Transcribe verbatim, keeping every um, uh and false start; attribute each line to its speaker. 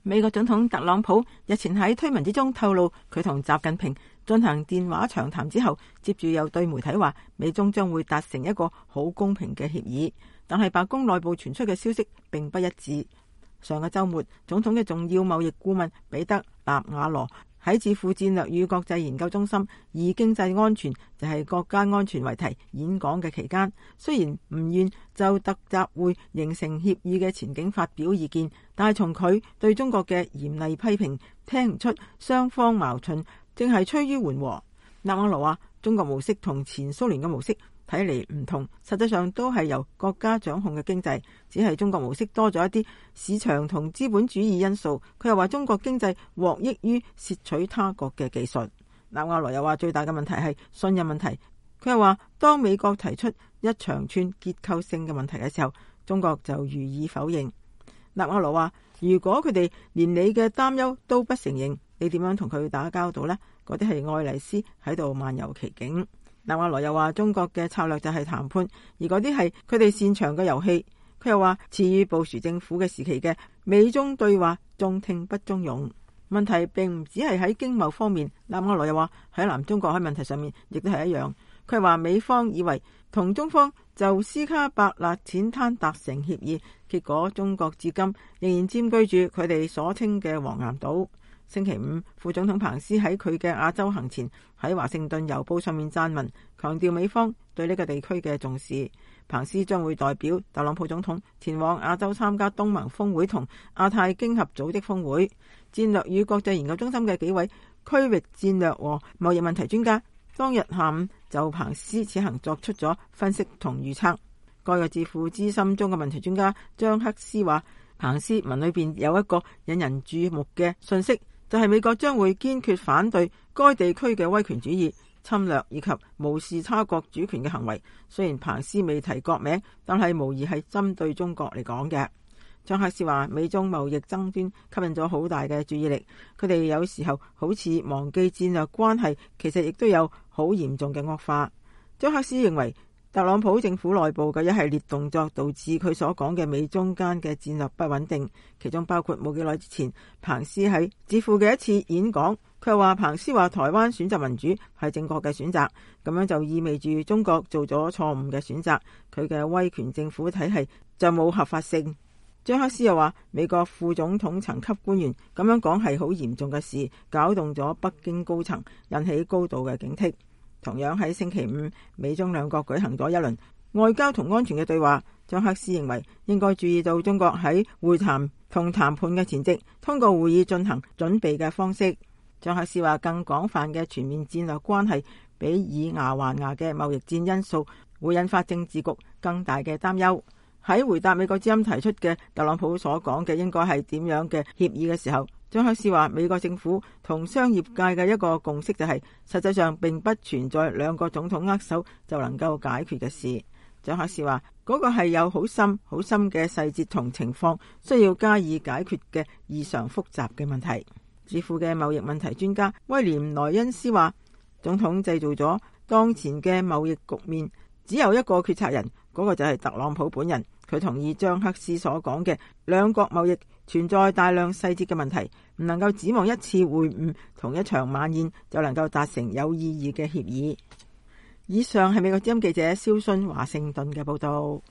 Speaker 1: 美國總統特朗普日前喺推文之中透露，佢同習近平進行電話長談之後，接住又對媒體話，美中將會達成一個好公平嘅協議。但係白宮內部傳出嘅消息並不一致。上個週末，總統嘅重要貿易顧問彼得納瓦羅喺智庫戰略與國際研究中心以經濟安全就係國家安全為題演講嘅期間，雖然唔願就特集會形成協議嘅前景發表意見，但係從佢對中國嘅嚴厲批評聽唔出雙方矛盾正係趨於緩和。納瓦羅話：中國模式同前蘇聯嘅模式睇嚟唔同，實際上都係由國家掌控嘅經濟，只係中國模式多咗一啲市場同資本主義因素。佢又話中國經濟獲益於竊取他國嘅技術。納瓦羅又話最大嘅問題係信任問題。佢又話當美國提出一長串結構性嘅問題嘅時候，中國就予以否認。納瓦羅話如果佢哋連你嘅擔憂都不承認，你點樣同佢打交道呢？嗰啲係愛麗絲喺度漫遊奇境。納瓦羅又話中國嘅策略就係談判，而嗰啲係佢哋擅長嘅遊戲。佢又話至於布殊政府嘅時期嘅美中對話中聽不中用，問題並唔只係喺經貿方面。納瓦羅又話喺南中國喺問題上面亦都係一樣。佢話美方以為同中方就斯卡伯納淺灘達成協議，結果中國至今仍然佔據住佢哋所稱嘅黃岩島。星期五，副總統彭斯喺佢嘅亞洲行前喺華盛頓郵報上面撰文，強調美方對呢個地區嘅重視。彭斯將會代表特朗普總統前往亞洲參加東盟峰會同亞太經合組織峰會。戰略與國際研究中心嘅幾位區域戰略和貿易問題專家當日下午就彭斯此行作出咗分析同預測。該個智庫資深中國問題專家張克斯話，彭斯文裏邊有一個引人注目嘅信息，就係美國將會堅決反對該地區嘅威權主義、侵略以及無視他國主權嘅行為。雖然彭斯未提國名，但係無疑係針對中國嚟講嘅。張克斯話，美中貿易爭端吸引咗好大嘅注意力，佢哋有時候好似忘記戰略關係，其實亦都有好嚴重嘅惡化。張克斯認為，特朗普政府內部嘅一系列動作導致佢所講嘅美中間嘅戰略不穩定，其中包括冇幾耐之前彭斯喺智庫嘅一次演講，佢話彭斯話台灣選擇民主係正確嘅選擇，咁樣就意味住中國做咗錯誤嘅選擇，佢嘅威權政府體系就冇合法性。張克斯又話美國副總統層級官員咁樣講係好嚴重嘅事，搞動咗北京高層，引起高度嘅警惕。同樣喺星期五，美中兩國舉行咗一輪外交同安全嘅對話。張克斯認為應該注意到中國喺會談同談判嘅前夕，通過會議進行準備嘅方式。張克斯話更廣泛嘅全面戰略關係比以牙還牙嘅貿易戰因素會引發政治局更大嘅擔憂。喺回答美國之音提出嘅特朗普所講嘅應該係點樣嘅協議嘅時候，張克斯話美國政府同商業界嘅一個共識就係、是、實際上並不存在兩個總統握手就能夠解決嘅事。張克斯話嗰個係有好深好深嘅細節同情況需要加以解決嘅異常複雜嘅問題。智庫嘅貿易問題專家威廉萊恩斯話，總統製造咗當前嘅貿易局面，只有一個決策人，嗰、那個就係特朗普本人。佢同意張克斯所講嘅兩國貿易存在大量細節嘅問題，唔能夠指望一次會晤同一場晚宴就能夠達成有意義嘅協議。以上係美國之音記者蕭信華盛頓嘅報道。